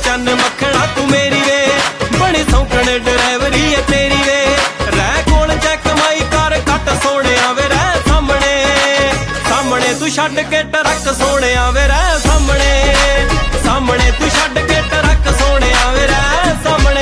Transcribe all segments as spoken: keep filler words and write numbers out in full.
चन मखना तू मेरी वे बड़ी सौकण ड्राइवरी है तेरी वे रह कोल चैक कमाई कर घट सोने वे रह सामने सामने तू छड्ड के ट्रक सोने वे रह सामने सामने तू छड्ड के ट्रक सोने वे रह सामने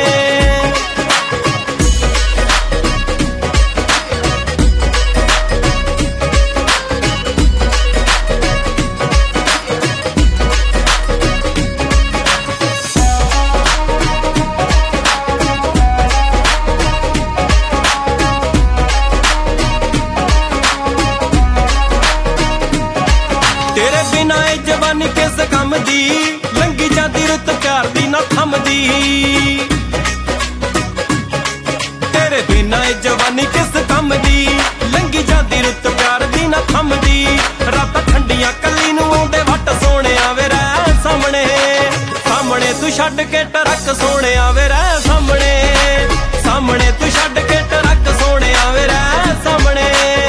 तेरे बिना ए जवानी किस कम दी लंघी जाती रुत प्यार दी ना थमदी तेरे बिना ए जवानी किस कम दी लंघी जाती रुत प्यार दी ना थमदी रात ठंडियां कली नूं आउंदे वट सोने वे रह सामने सामने तू छड्ड के ट्रक सोने वे रह सामने सामने तू छड्ड के ट्रक सोने वे रह सामने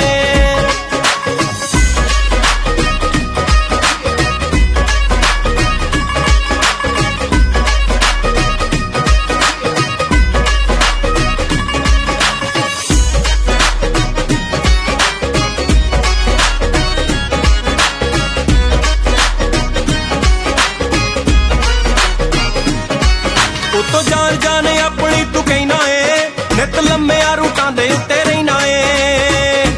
तो जान जाने अपनी तू कहना है नित लम्मे रूटां दे उत्ते रहना है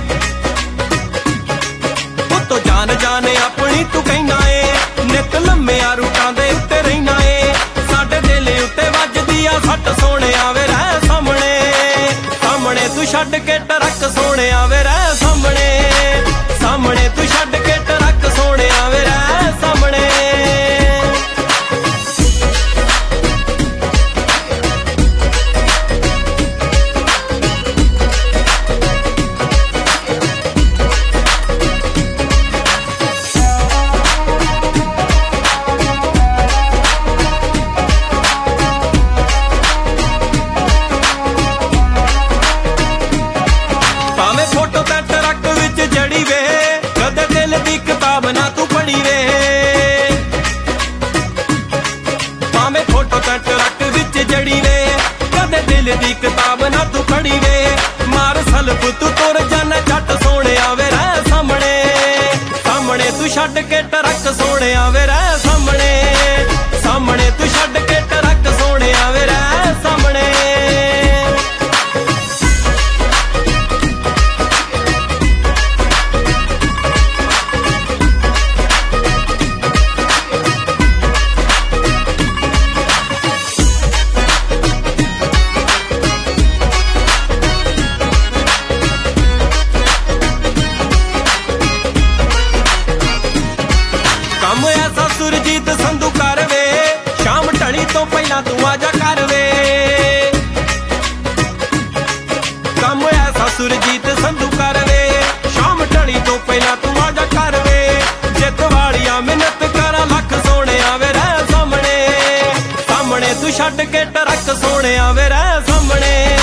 तो जान जाने अपनी तू कहना है नित लम्मे रूटां दे उत्ते रहना है साडे दिल उत्ते वजदी आ सट सोने वे रह सामने सामने तू छड्ड के ट्रक सोने वे रह सामने सामने तू छड्ड के ट्रक सोने वे रह सामने फोटो ते ट्रक विच जड़ी वे कदे दिल दी किताब ना तू पढ़ी वे भावें फोटो ते ट्रक विच जड़ी वे कदे दिल दी किताब ना तू पढ़ी वे मार सल्फ तू तुर जाना झट सोने वे रह सामने सामने तू छड्ड के ट्रक सोने वे रह सामने सामने तू छड्ड के ट्रक सोने वे रह सामने कम ऐसा सुरजीत संधू कर वे शाम ढली तो पहला तू आजा कर वे कम ऐसा सुरजीत संधू कर वे शाम ढली तो पहला तू आजा कर वे जित वालिया मिन्नत करा लख सोने वे रह सामने सामने तू छड्ड के ट्रक सोने वे रह सामने